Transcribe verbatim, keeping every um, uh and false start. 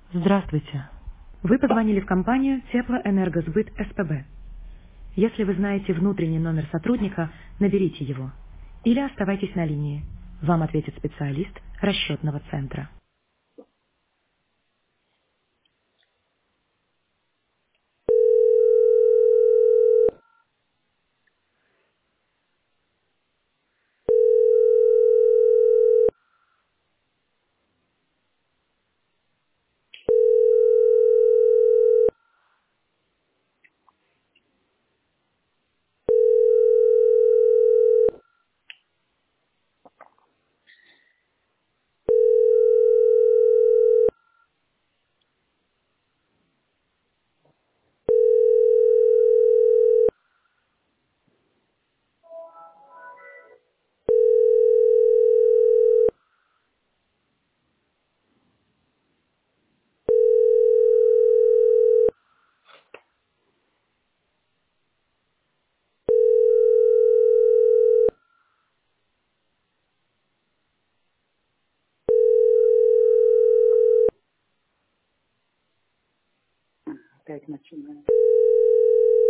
Здравствуйте. Вы позвонили в компанию Теплоэнергосбыт СПБ. Если вы знаете внутренний номер сотрудника, наберите его. Или оставайтесь на линии. Вам ответит специалист расчетного центра. Опять начинаем.